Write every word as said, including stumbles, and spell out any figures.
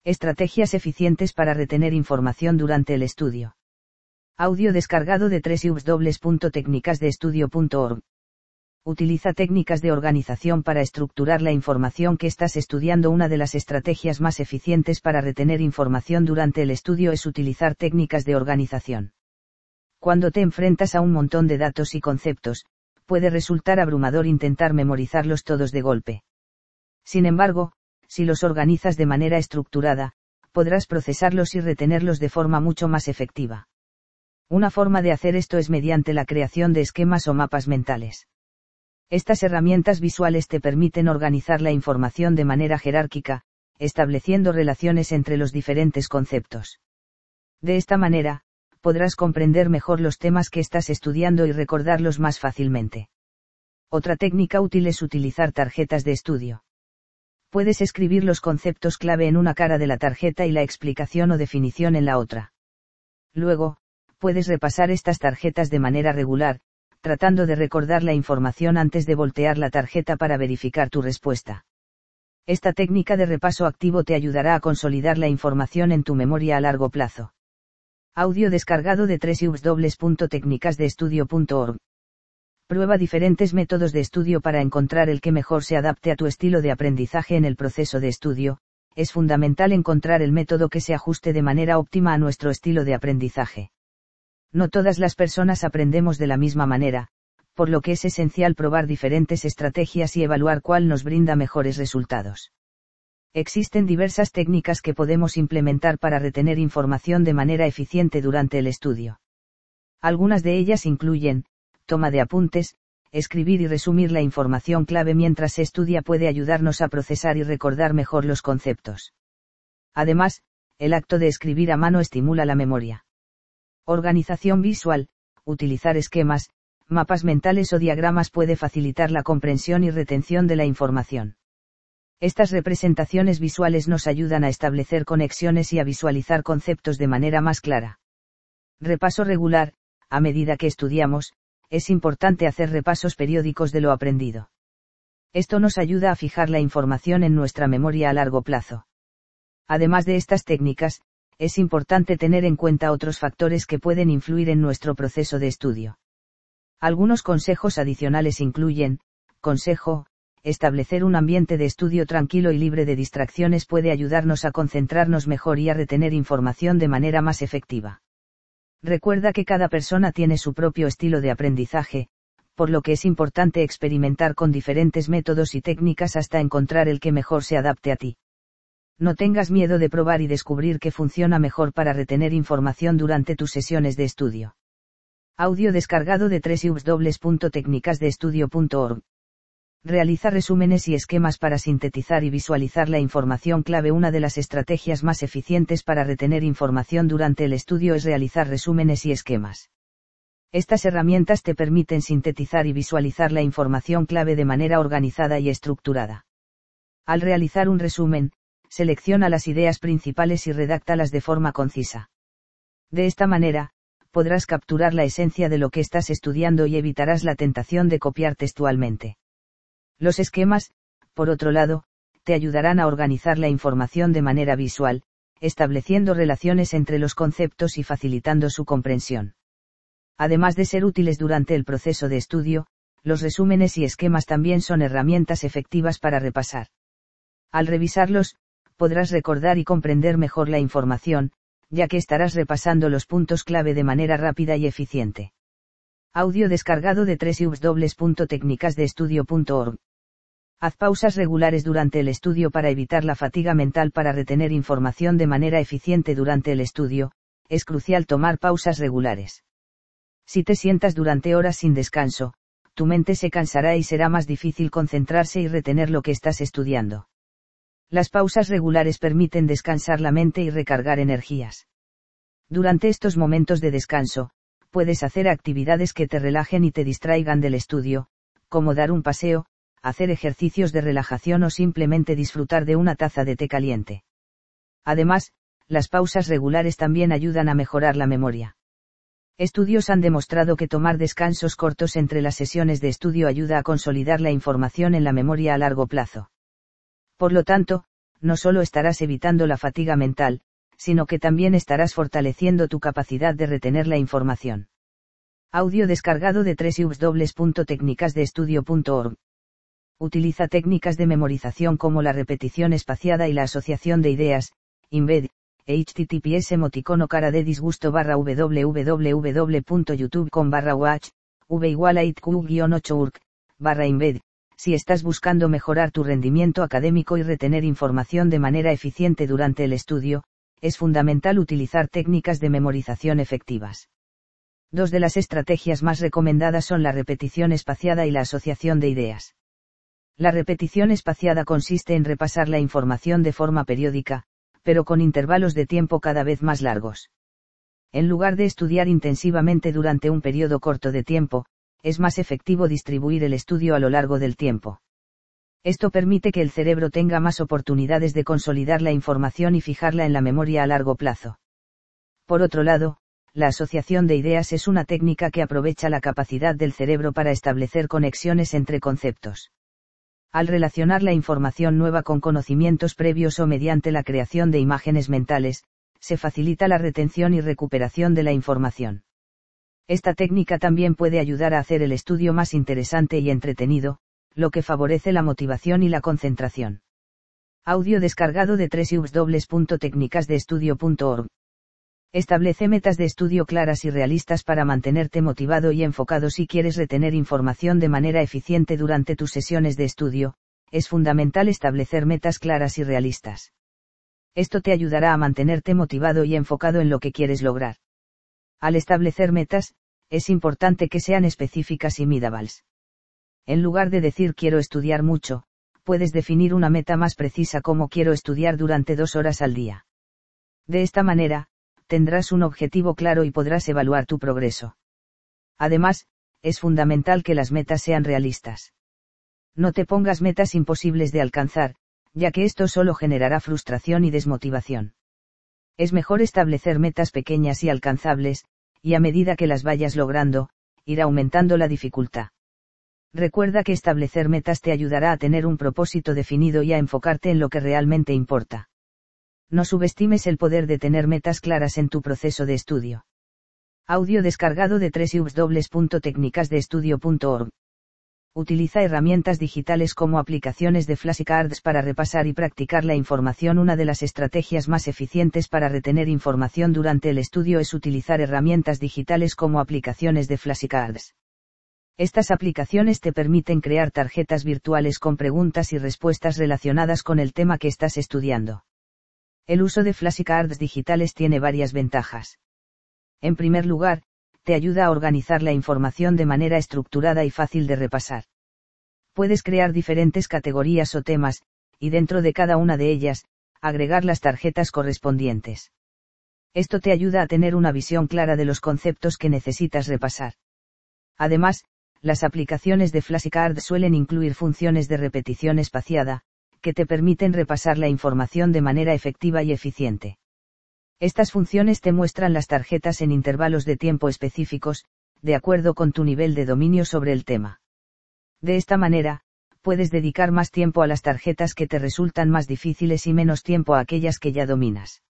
Estrategias eficientes para retener información durante el estudio. Audio descargado de doble u doble u doble u punto técnicas de estudio punto org. Utiliza técnicas de organización para estructurar la información que estás estudiando. Una de las estrategias más eficientes para retener información durante el estudio es utilizar técnicas de organización. Cuando te enfrentas a un montón de datos y conceptos, puede resultar abrumador intentar memorizarlos todos de golpe. Sin embargo, si los organizas de manera estructurada, podrás procesarlos y retenerlos de forma mucho más efectiva. Una forma de hacer esto es mediante la creación de esquemas o mapas mentales. Estas herramientas visuales te permiten organizar la información de manera jerárquica, estableciendo relaciones entre los diferentes conceptos. De esta manera, podrás comprender mejor los temas que estás estudiando y recordarlos más fácilmente. Otra técnica útil es utilizar tarjetas de estudio. Puedes escribir los conceptos clave en una cara de la tarjeta y la explicación o definición en la otra. Luego, puedes repasar estas tarjetas de manera regular, tratando de recordar la información antes de voltear la tarjeta para verificar tu respuesta. Esta técnica de repaso activo te ayudará a consolidar la información en tu memoria a largo plazo. Audio descargado de doble u doble u doble u punto técnicas de estudio punto org. Prueba diferentes métodos de estudio para encontrar el que mejor se adapte a tu estilo de aprendizaje en el proceso de estudio. Es fundamental encontrar el método que se ajuste de manera óptima a nuestro estilo de aprendizaje. No todas las personas aprendemos de la misma manera, por lo que es esencial probar diferentes estrategias y evaluar cuál nos brinda mejores resultados. Existen diversas técnicas que podemos implementar para retener información de manera eficiente durante el estudio. Algunas de ellas incluyen: toma de apuntes. Escribir y resumir la información clave mientras se estudia puede ayudarnos a procesar y recordar mejor los conceptos. Además, el acto de escribir a mano estimula la memoria. Organización visual. Utilizar esquemas, mapas mentales o diagramas puede facilitar la comprensión y retención de la información. Estas representaciones visuales nos ayudan a establecer conexiones y a visualizar conceptos de manera más clara. Repaso regular. A medida que estudiamos, es importante hacer repasos periódicos de lo aprendido. Esto nos ayuda a fijar la información en nuestra memoria a largo plazo. Además de estas técnicas, es importante tener en cuenta otros factores que pueden influir en nuestro proceso de estudio. Algunos consejos adicionales incluyen: consejo, establecer un ambiente de estudio tranquilo y libre de distracciones puede ayudarnos a concentrarnos mejor y a retener información de manera más efectiva. Recuerda que cada persona tiene su propio estilo de aprendizaje, por lo que es importante experimentar con diferentes métodos y técnicas hasta encontrar el que mejor se adapte a ti. No tengas miedo de probar y descubrir qué funciona mejor para retener información durante tus sesiones de estudio. Audio descargado de doble u doble u doble u punto técnicas de estudio punto org. Realiza resúmenes y esquemas para sintetizar y visualizar la información clave. Una de las estrategias más eficientes para retener información durante el estudio es realizar resúmenes y esquemas. Estas herramientas te permiten sintetizar y visualizar la información clave de manera organizada y estructurada. Al realizar un resumen, selecciona las ideas principales y redáctalas de forma concisa. De esta manera, podrás capturar la esencia de lo que estás estudiando y evitarás la tentación de copiar textualmente. Los esquemas, por otro lado, te ayudarán a organizar la información de manera visual, estableciendo relaciones entre los conceptos y facilitando su comprensión. Además de ser útiles durante el proceso de estudio, los resúmenes y esquemas también son herramientas efectivas para repasar. Al revisarlos, podrás recordar y comprender mejor la información, ya que estarás repasando los puntos clave de manera rápida y eficiente. Audio descargado de doble u doble u doble u punto técnicas de estudio punto org. Haz pausas regulares durante el estudio para evitar la fatiga mental. Para retener información de manera eficiente durante el estudio, es crucial tomar pausas regulares. Si te sientas durante horas sin descanso, tu mente se cansará y será más difícil concentrarse y retener lo que estás estudiando. Las pausas regulares permiten descansar la mente y recargar energías. Durante estos momentos de descanso, puedes hacer actividades que te relajen y te distraigan del estudio, como dar un paseo, hacer ejercicios de relajación o simplemente disfrutar de una taza de té caliente. Además, las pausas regulares también ayudan a mejorar la memoria. Estudios han demostrado que tomar descansos cortos entre las sesiones de estudio ayuda a consolidar la información en la memoria a largo plazo. Por lo tanto, no solo estarás evitando la fatiga mental, sino que también estarás fortaleciendo tu capacidad de retener la información. Audio descargado de doble u doble u doble u punto técnicas de estudio punto org. Utiliza técnicas de memorización como la repetición espaciada y la asociación de ideas, embed, https emoticono cara de disgusto barra www.youtube.com barra watch, v igual a itq-8urc, barra embed, si estás buscando mejorar tu rendimiento académico y retener información de manera eficiente durante el estudio, es fundamental utilizar técnicas de memorización efectivas. Dos de las estrategias más recomendadas son la repetición espaciada y la asociación de ideas. La repetición espaciada consiste en repasar la información de forma periódica, pero con intervalos de tiempo cada vez más largos. En lugar de estudiar intensivamente durante un periodo corto de tiempo, es más efectivo distribuir el estudio a lo largo del tiempo. Esto permite que el cerebro tenga más oportunidades de consolidar la información y fijarla en la memoria a largo plazo. Por otro lado, la asociación de ideas es una técnica que aprovecha la capacidad del cerebro para establecer conexiones entre conceptos. Al relacionar la información nueva con conocimientos previos o mediante la creación de imágenes mentales, se facilita la retención y recuperación de la información. Esta técnica también puede ayudar a hacer el estudio más interesante y entretenido, lo que favorece la motivación y la concentración. Audio descargado de doble u doble u doble u punto técnicas de estudio punto org. Establece metas de estudio claras y realistas para mantenerte motivado y enfocado si quieres retener información de manera eficiente durante tus sesiones de estudio. Es fundamental establecer metas claras y realistas. Esto te ayudará a mantenerte motivado y enfocado en lo que quieres lograr. Al establecer metas, es importante que sean específicas y medibles. En lugar de decir quiero estudiar mucho, puedes definir una meta más precisa como quiero estudiar durante dos horas al día. De esta manera, tendrás un objetivo claro y podrás evaluar tu progreso. Además, es fundamental que las metas sean realistas. No te pongas metas imposibles de alcanzar, ya que esto solo generará frustración y desmotivación. Es mejor establecer metas pequeñas y alcanzables, y a medida que las vayas logrando, ir aumentando la dificultad. Recuerda que establecer metas te ayudará a tener un propósito definido y a enfocarte en lo que realmente importa. No subestimes el poder de tener metas claras en tu proceso de estudio. Audio descargado de doble u doble u doble u punto técnicas de estudio punto org. Utiliza herramientas digitales como aplicaciones de flashcards para repasar y practicar la información. Una de las estrategias más eficientes para retener información durante el estudio es utilizar herramientas digitales como aplicaciones de flashcards. Estas aplicaciones te permiten crear tarjetas virtuales con preguntas y respuestas relacionadas con el tema que estás estudiando. El uso de flashcards digitales tiene varias ventajas. En primer lugar, te ayuda a organizar la información de manera estructurada y fácil de repasar. Puedes crear diferentes categorías o temas, y dentro de cada una de ellas, agregar las tarjetas correspondientes. Esto te ayuda a tener una visión clara de los conceptos que necesitas repasar. Además, las aplicaciones de flashcards suelen incluir funciones de repetición espaciada, que te permiten repasar la información de manera efectiva y eficiente. Estas funciones te muestran las tarjetas en intervalos de tiempo específicos, de acuerdo con tu nivel de dominio sobre el tema. De esta manera, puedes dedicar más tiempo a las tarjetas que te resultan más difíciles y menos tiempo a aquellas que ya dominas.